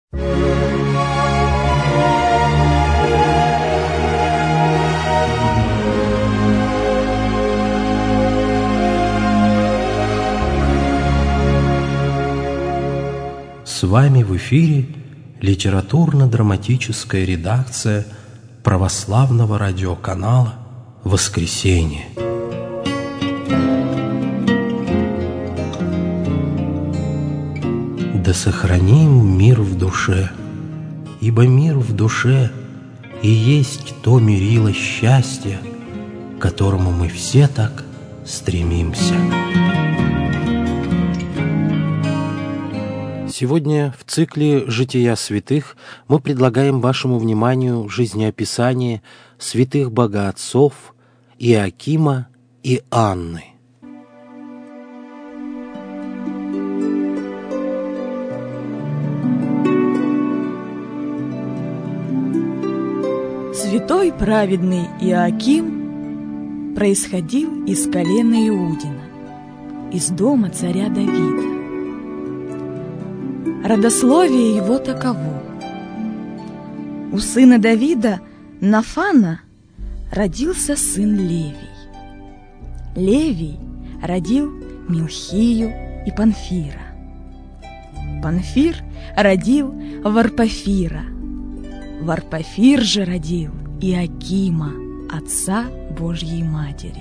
С вами в эфире литературно-драматическая редакция православного радиоканала «Воскресенье». Да сохраним мир в душе, ибо мир в душе и есть то мерило счастья, к которому мы все так стремимся. Сегодня в цикле «Жития святых» мы предлагаем вашему вниманию жизнеописание святых богоотцов Иоакима и Анны. Святой праведный Иоаким происходил из колена Иудина, из дома царя Давида. Родословие его таково. У сына Давида, Нафана, родился сын Левий. Левий родил Милхию и Панфира. Панфир родил Варпофира. Варпофир же родил Иоакима, отца Божьей Матери.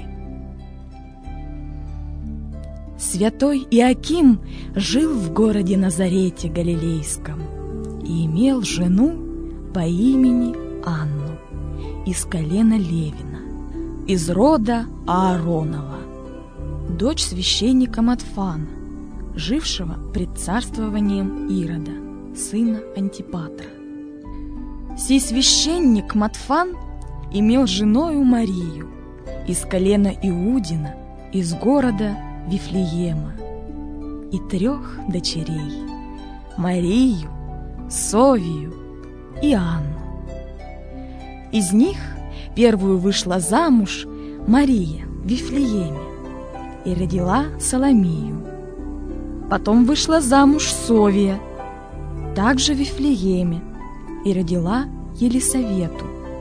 Святой Иоаким жил в городе Назарете Галилейском и имел жену по имени Анну из колена Левина, из рода Ааронова, дочь священника Матфана, жившего пред царствованием Ирода, сына Антипатра. Сей священник Матфан имел женою Марию из колена Иудина, из города Вифлеема, и 3 дочерей – Марию, Совию и Анну. Из них первую вышла замуж Мария в Вифлееме и родила Соломию. Потом вышла замуж Совия, также в Вифлееме, и родила Елисавету,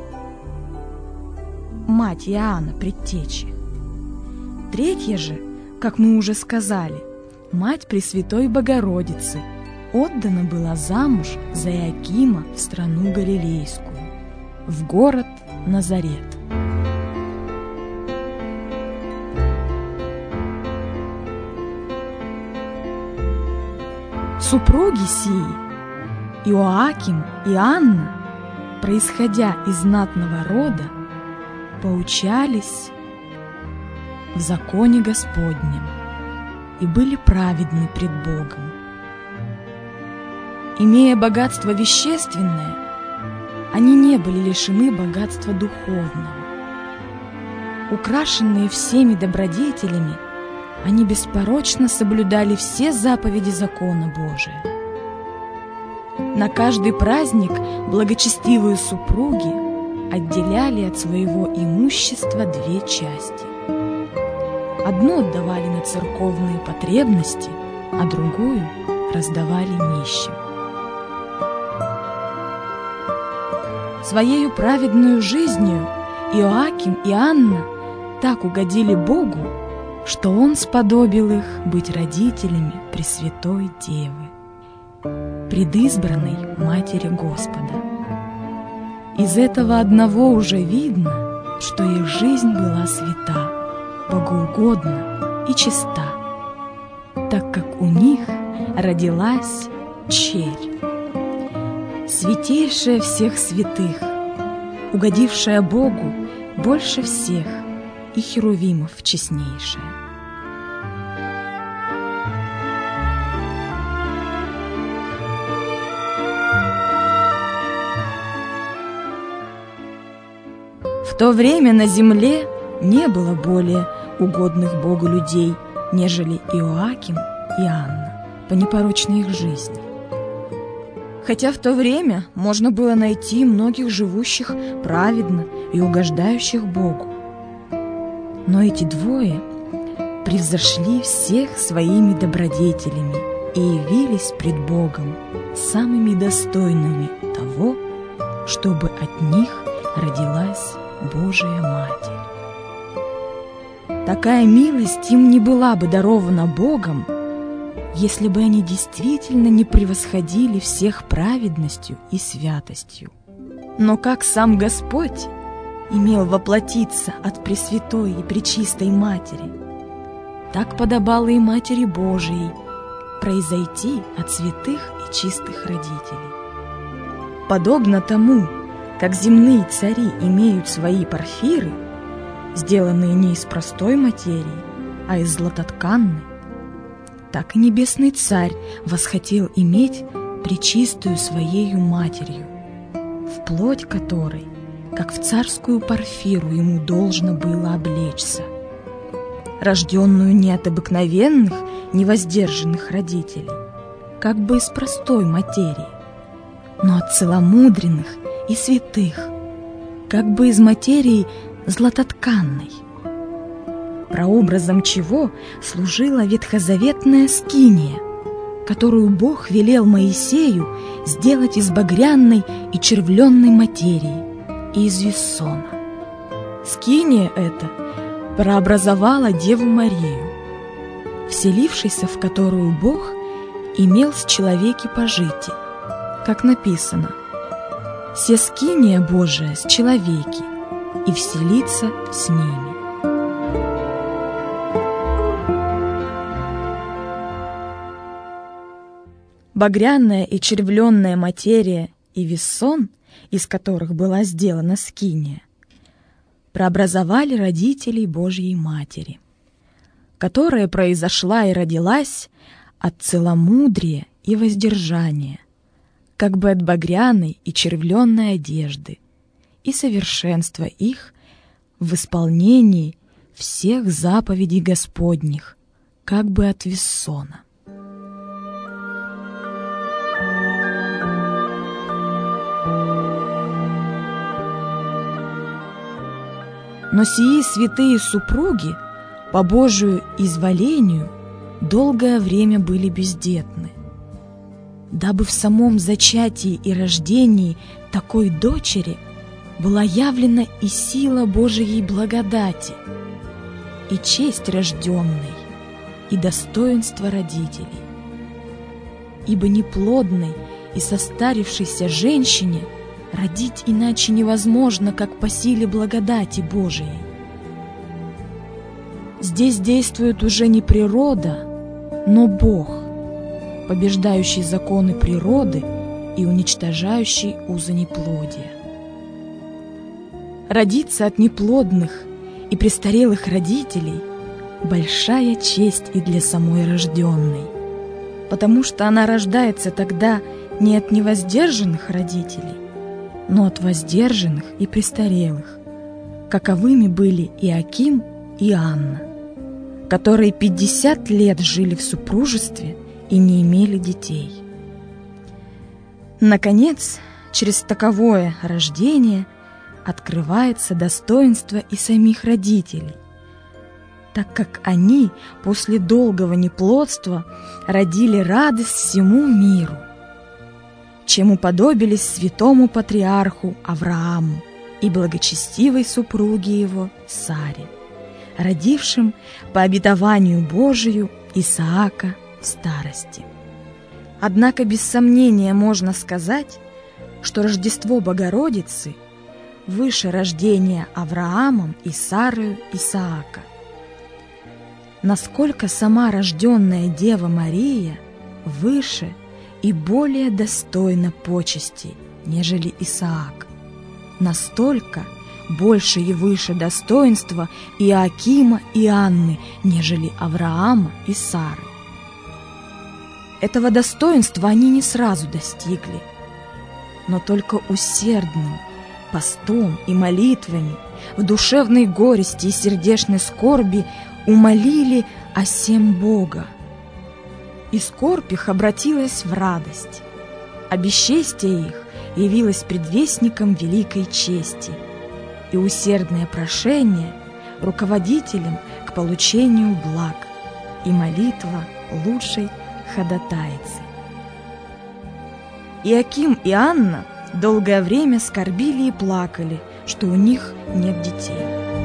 мать Иоанна Предтечи. Третья же, как мы уже сказали, мать Пресвятой Богородицы, отдана была замуж за Иоакима в страну Галилейскую, в город Назарет. Супруги сии, Иоаким и Анна, происходя из знатного рода, поучались в законе Господнем и были праведны пред Богом. Имея богатство вещественное, они не были лишены богатства духовного. Украшенные всеми добродетелями, они беспорочно соблюдали все заповеди закона Божия. На каждый праздник благочестивые супруги отделяли от своего имущества 2 части. Одну отдавали на церковные потребности, а другую раздавали нищим. Своею праведную жизнью Иоаким и Анна так угодили Богу, что Он сподобил их быть родителями Пресвятой Девы, предизбранной Матери Господа. Из этого одного уже видно, что их жизнь была свята, богоугодна и чиста, так как у них родилась черь, святейшая всех святых, угодившая Богу больше всех и херувимов честнейшая. В то время на земле не было более угодных Богу людей, нежели Иоаким и Анна, по непорочной их жизни. Хотя в то время можно было найти многих живущих праведно и угождающих Богу. Но эти двое превзошли всех своими добродетелями и явились пред Богом самыми достойными того, чтобы от них родилась Божия Матерь. Такая милость им не была бы дарована Богом, если бы они действительно не превосходили всех праведностью и святостью. Но как сам Господь имел воплотиться от Пресвятой и Пречистой Матери, так подобало и Матери Божией произойти от святых и чистых родителей. Подобно тому, как земные цари имеют свои порфиры, сделанные не из простой материи, а из златотканной, так и Небесный Царь восхотел иметь пречистую Своею Матерью, в плоть которой, как в царскую порфиру, ему должно было облечься, рожденную не от обыкновенных, невоздержанных родителей, как бы из простой материи, но от целомудренных и святых, как бы из материи златотканной, прообразом чего служила ветхозаветная скиния, которую Бог велел Моисею сделать из багряной и червленной материи и из виссона. Скиния эта прообразовала Деву Марию, вселившейся в которую Бог имел с человеки пожитие, как написано: «Се скиния Божия с человеки, и вселится с ними». Багряная и червленная материя и виссон, из которых была сделана скиния, прообразовали родителей Божьей Матери, которая произошла и родилась от целомудрия и воздержания, как бы от багряной и червленной одежды, и совершенства их в исполнении всех заповедей Господних, как бы от виссона. Но сии святые супруги по Божию изволению долгое время были бездетны, дабы в самом зачатии и рождении такой дочери была явлена и сила Божией благодати, и честь рожденной, и достоинство родителей. Ибо неплодной и состарившейся женщине родить иначе невозможно, как по силе благодати Божией. Здесь действует уже не природа, но Бог, побеждающий законы природы и уничтожающий узы неплодия. Родиться от неплодных и престарелых родителей – большая честь и для самой рожденной, потому что она рождается тогда не от невоздержанных родителей, но от воздержанных и престарелых, каковыми были Иоаким и Анна, которые 50 лет жили в супружестве и не имели детей. Наконец, через таковое рождение открывается достоинство и самих родителей, так как они после долгого неплодства родили радость всему миру, чем уподобились святому патриарху Аврааму и благочестивой супруге его Саре, родившим по обетованию Божию Исаака в старости. Однако без сомнения можно сказать, что Рождество Богородицы выше рождения Авраамом и Сарою Исаака. Насколько сама рожденная Дева Мария выше и более достойна почести, нежели Исаак, настолько больше и выше достоинства Иоакима и Анны, нежели Авраама и Сары. Этого достоинства они не сразу достигли, но только усердным постом и молитвами, в душевной горести и сердечной скорби умолили о сем Бога. И скорбь их обратилась в радость, а бесчестие их явилось предвестником великой чести, и усердное прошение руководителем к получению благ, и молитва лучшей ходатайцы. Иоаким и Анна долгое время скорбили и плакали, что у них нет детей.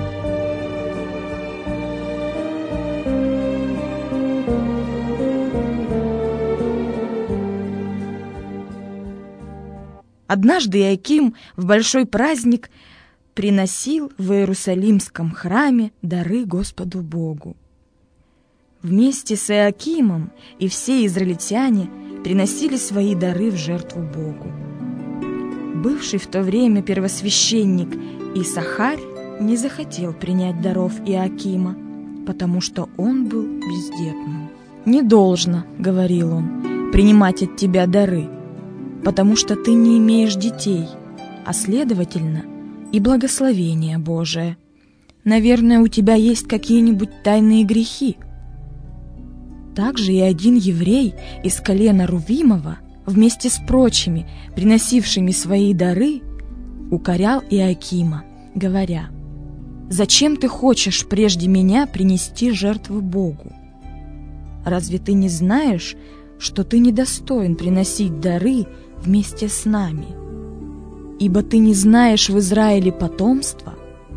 Однажды Иоаким в большой праздник приносил в Иерусалимском храме дары Господу Богу. Вместе с Иоакимом и все израильтяне приносили свои дары в жертву Богу. Бывший в то время первосвященник Исахарь не захотел принять даров Иоакима, потому что он был бездетным. «Не должно, — говорил он, — принимать от тебя дары, потому что ты не имеешь детей, а, следовательно, и благословение Божие. Наверное, у тебя есть какие-нибудь тайные грехи». Также и один еврей из колена Рувимова, вместе с прочими, приносившими свои дары, укорял Иоакима, говоря: «Зачем ты хочешь прежде меня принести жертву Богу? Разве ты не знаешь, что ты недостоин приносить дары вместе с нами? Ибо ты не знаешь в Израиле потомства?»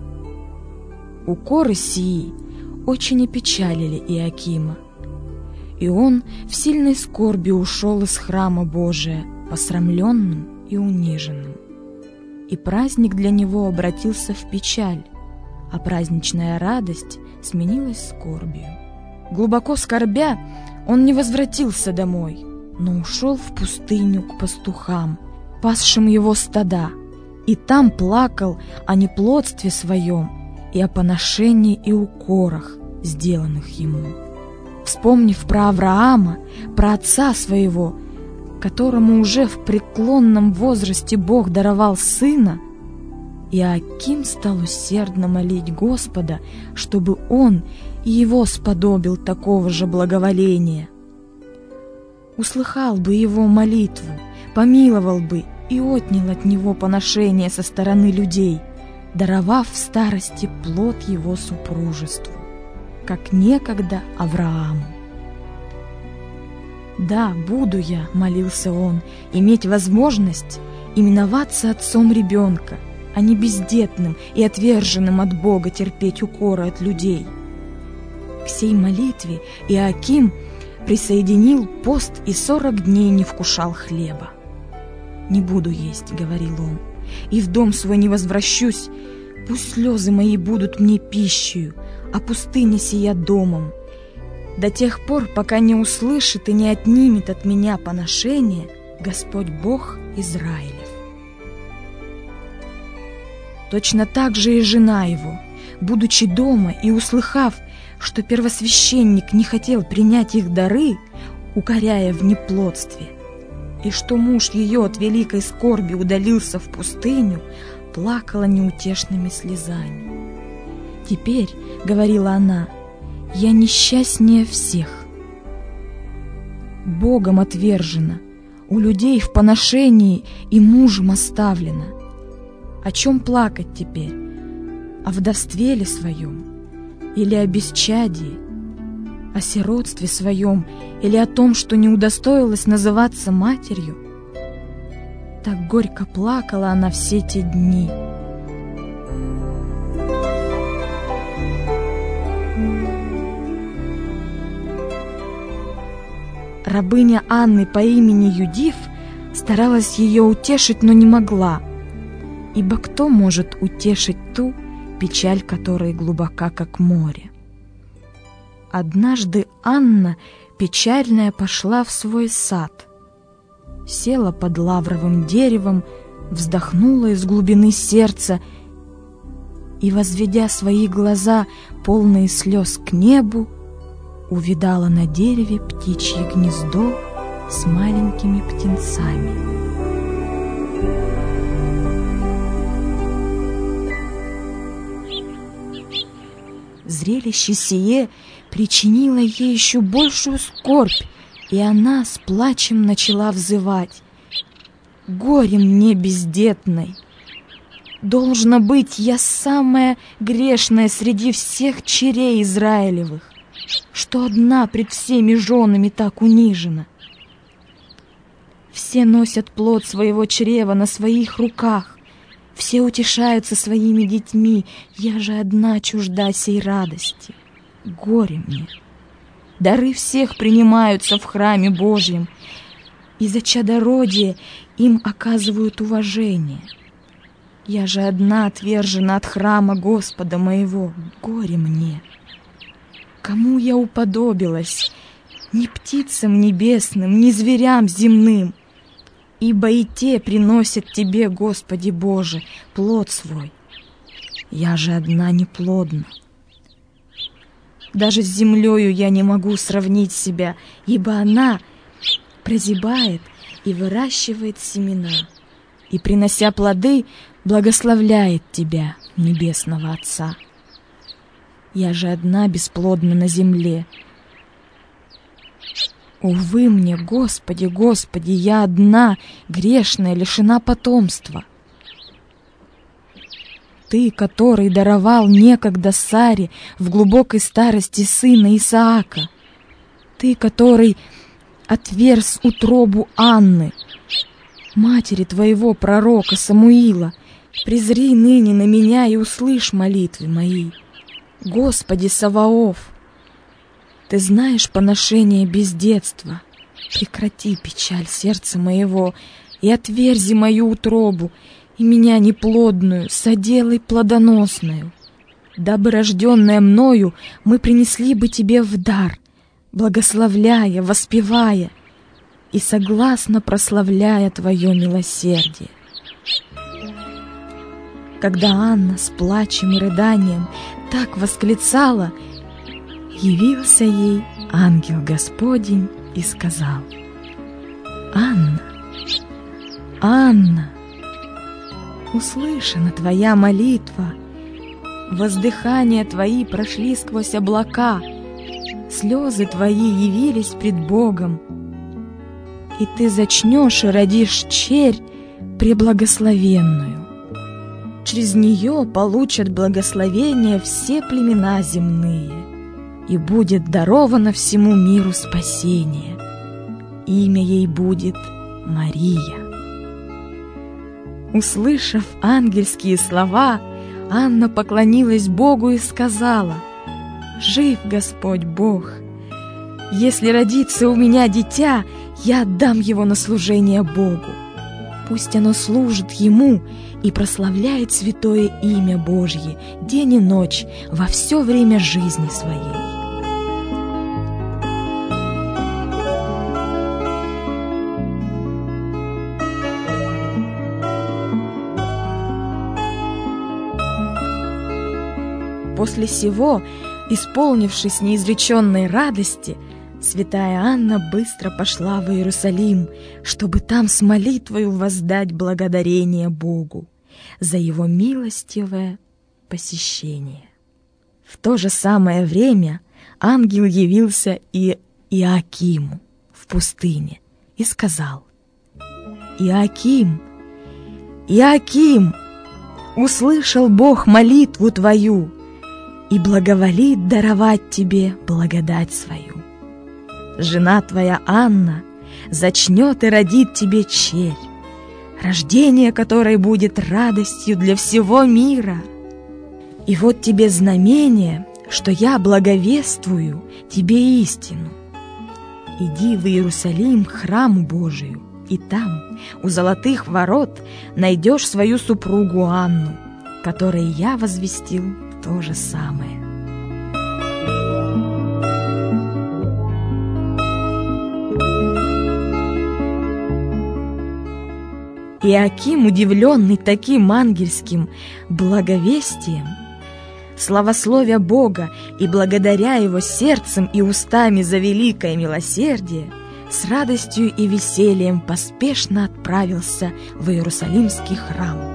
Укоры сии очень опечалили Иоакима, и он в сильной скорби ушел из храма Божия, посрамленным и униженным. И праздник для него обратился в печаль, а праздничная радость сменилась скорбью. Глубоко скорбя, он не возвратился домой, но ушел в пустыню к пастухам, пасшим его стада, и там плакал о неплодстве своем и о поношении и укорах, сделанных ему. Вспомнив про Авраама, про отца своего, которому уже в преклонном возрасте Бог даровал сына, Иоаким стал усердно молить Господа, чтобы он и его сподобил такого же благоволения. Услыхал бы его молитву, помиловал бы и отнял от него поношение со стороны людей, даровав в старости плод его супружеству, как некогда Аврааму. «Да, буду я, — молился он, — иметь возможность именоваться отцом ребенка, а не бездетным и отверженным от Бога терпеть укоры от людей». К сей молитве Иоаким присоединил пост и 40 дней не вкушал хлеба. «Не буду есть, — говорил он, — и в дом свой не возвращусь, пусть слезы мои будут мне пищею, а пустыня сия домом, до тех пор, пока не услышит и не отнимет от меня поношение Господь Бог Израилев». Точно так же и жена его, будучи дома и услыхав, что первосвященник не хотел принять их дары, укоряя в неплодстве, и что муж ее от великой скорби удалился в пустыню, плакала неутешными слезами. «Теперь, — говорила она, — я несчастнее всех. Богом отвержена, у людей в поношении и мужем оставлена. О чем плакать теперь? О вдовстве ли своем? Или о бесчадии? О сиротстве своем? Или о том, что не удостоилась называться матерью?» Так горько плакала она все те дни. Рабыня Анны по имени Юдиф старалась ее утешить, но не могла, ибо кто может утешить ту, печаль которой глубока, как море? Однажды Анна, печальная, пошла в свой сад, села под лавровым деревом, вздохнула из глубины сердца и, возведя свои глаза, полные слез, к небу, увидала на дереве птичье гнездо с маленькими птенцами. Зрелище сие причинило ей еще большую скорбь, и она с плачем начала взывать: «Горе мне бездетной! Должно быть, я самая грешная среди всех черей Израилевых, что одна пред всеми женами так унижена». Все носят плод своего чрева на своих руках. Все утешаются своими детьми. Я же одна чужда сей радости. Горе мне! Дары всех принимаются в храме Божьем, и за чадородие им оказывают уважение. Я же одна отвержена от храма Господа моего. Горе мне! Кому я уподобилась? Ни птицам небесным, ни зверям земным. Ибо и те приносят Тебе, Господи Боже, плод свой. Я же одна неплодна. Даже с землею я не могу сравнить себя, ибо она прозябает и выращивает семена, и, принося плоды, благословляет Тебя, Небесного Отца. Я же одна бесплодна на земле. Увы мне, Господи, Господи, я одна, грешная, лишена потомства. Ты, который даровал некогда Саре в глубокой старости сына Исаака, Ты, который отверз утробу Анны, матери Твоего пророка Самуила, презри ныне на меня и услышь молитвы мои. Господи Саваоф, Ты знаешь поношение бездетства. Прекрати печаль сердца моего и отверзи мою утробу, и меня неплодную соделай плодоносную. Дабы рожденная мною мы принесли бы Тебе в дар, благословляя, воспевая и согласно прославляя Твое милосердие. Когда Анна с плачем и рыданием так восклицала, явился ей ангел Господень и сказал: «Анна, Анна, услышана твоя молитва, воздыхания твои прошли сквозь облака, слезы твои явились пред Богом, и ты зачнешь и родишь черь преблагословенную. Через нее получат благословение все племена земные, и будет даровано всему миру спасение. Имя ей будет Мария». Услышав ангельские слова, Анна поклонилась Богу и сказала: «Жив Господь Бог! Если родится у меня дитя, я отдам его на служение Богу. Пусть оно служит Ему и прославляет святое имя Божье день и ночь во все время жизни своей». После сего, исполнившись неизреченной радости, святая Анна быстро пошла в Иерусалим, чтобы там с молитвою воздать благодарение Богу за Его милостивое посещение. В то же самое время ангел явился и Иоакиму в пустыне и сказал: «Иоаким, Иоаким, услышал Бог молитву твою и благоволит даровать тебе благодать свою. Жена твоя Анна зачнет и родит тебе черь, рождение которой будет радостью для всего мира. И вот тебе знамение, что я благовествую тебе истину. Иди в Иерусалим к храму Божию, и там, у золотых ворот, найдешь свою супругу Анну, которой я возвестил то же самое». Иоаким, удивленный таким ангельским благовестием, славословя Бога и благодаря Его сердцем и устами за великое милосердие, с радостью и весельем поспешно отправился в Иерусалимский храм.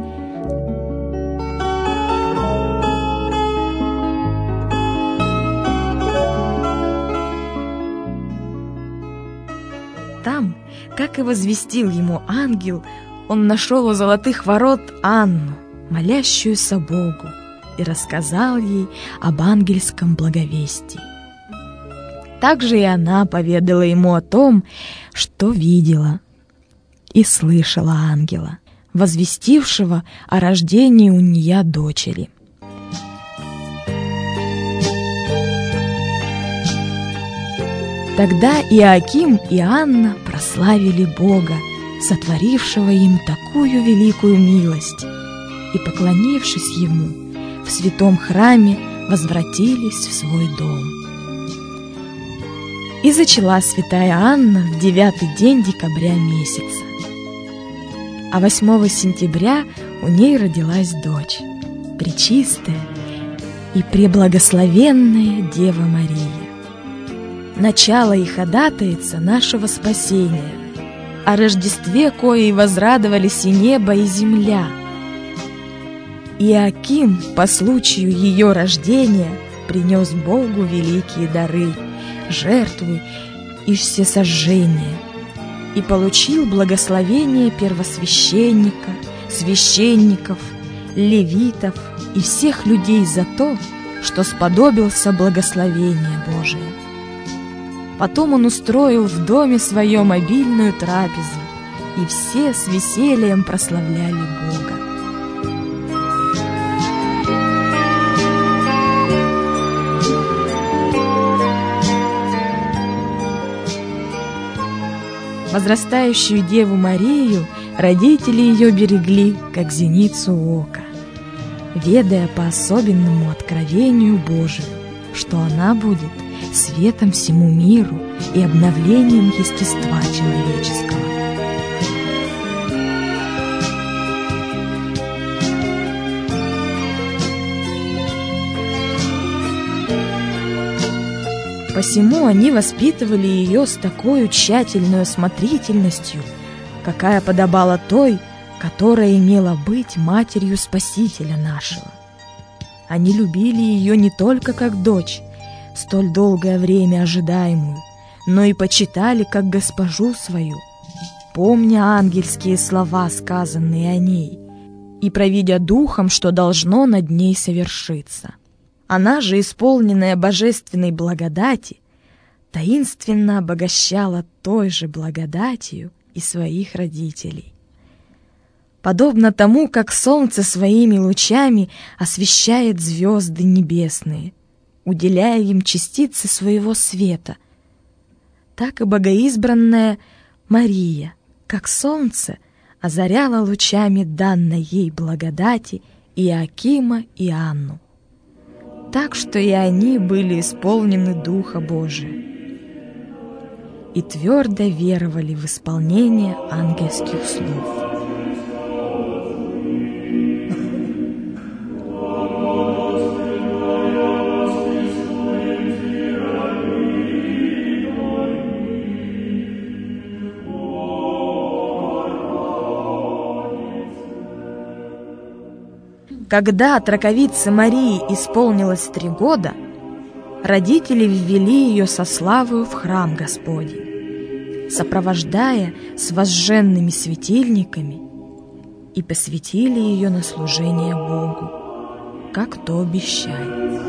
Там, как и возвестил ему ангел, он нашел у золотых ворот Анну, молящуюся Богу, и рассказал ей об ангельском благовестии. Также и она поведала ему о том, что видела, и слышала ангела, возвестившего о рождении у нее дочери. Тогда Иоаким и Анна прославили Бога, сотворившего им такую великую милость, и, поклонившись Ему, в святом храме возвратились в свой дом. И зачала святая Анна в 9-й день декабря месяца. А 8 сентября у ней родилась дочь, пречистая и преблагословенная Дева Мария. Начало и ходатайца нашего спасения, о Рождестве коей возрадовались и небо, и земля. Иоаким по случаю ее рождения принес Богу великие дары, жертвы и всесожжения, и получил благословение первосвященника, священников, левитов и всех людей за то, что сподобился благословения Божия. Потом он устроил в доме своем обильную трапезу, и все с весельем прославляли Бога. Возрастающую Деву Марию родители ее берегли, как зеницу ока, ведая по особенному откровению Божию, что она будет светом всему миру и обновлением естества человеческого. Посему они воспитывали ее с такой тщательной осмотрительностью, какая подобала той, которая имела быть матерью Спасителя нашего. Они любили ее не только как дочь, столь долгое время ожидаемую, но и почитали как госпожу свою, помня ангельские слова, сказанные о ней, и провидя духом, что должно над ней совершиться. Она же, исполненная божественной благодати, таинственно обогащала той же благодатью и своих родителей. Подобно тому, как солнце своими лучами освещает звезды небесные, уделяя им частицы своего света, так и богоизбранная Мария, как солнце, озаряла лучами данной ей благодати Иоакима и Анну, так что и они были исполнены Духа Божия и твердо веровали в исполнение ангельских слов. Когда отроковице Марии исполнилось 3 года, родители ввели ее со славою в храм Господень, сопровождая с возжженными светильниками, и посвятили ее на служение Богу, как то обещали.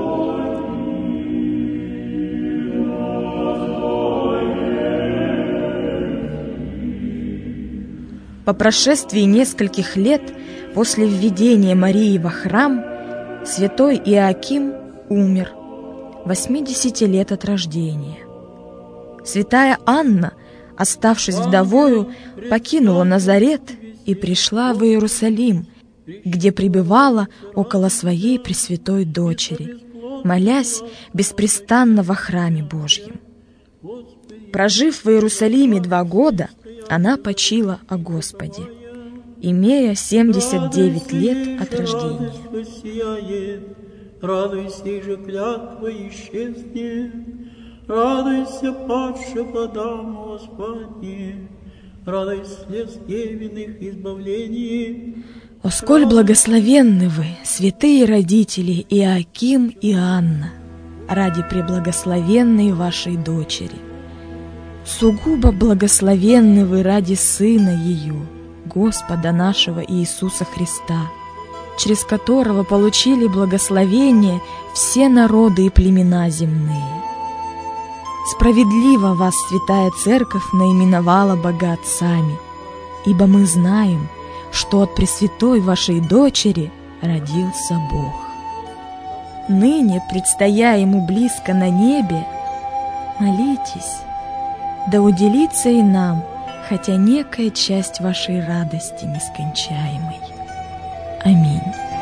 По прошествии нескольких лет после введения Марии во храм святой Иоаким умер, 80 лет от рождения. Святая Анна, оставшись вдовою, покинула Назарет и пришла в Иерусалим, где пребывала около своей пресвятой дочери, молясь беспрестанно во храме Божьем. Прожив в Иерусалиме 2 года, она почила о Господе, имея 79 лет от рождения. Радуйся же, клятва исчезнет, радуйся, падше под даму Господне, радуйся слез невинных избавлений. О, сколь благословенны вы, святые родители Иоаким и Анна, ради преблагословенной вашей дочери. Сугубо благословенны вы ради Сына ее, Господа нашего Иисуса Христа, через которого получили благословение все народы и племена земные. Справедливо вас Святая Церковь наименовала богоотцами, ибо мы знаем, что от Пресвятой вашей дочери родился Бог. Ныне, предстоя Ему близко на небе, молитесь, да уделится и нам, хотя некая часть вашей радости нескончаемой. Аминь.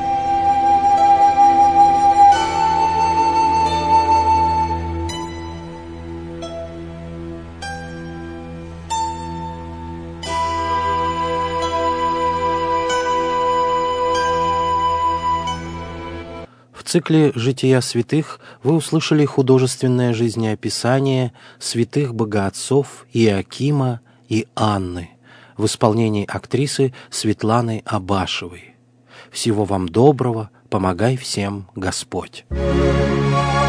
В цикле «Жития святых» вы услышали художественное жизнеописание святых богоотцов Иоакима и Анны в исполнении актрисы Светланы Абашевой. Всего вам доброго, помогай всем Господь!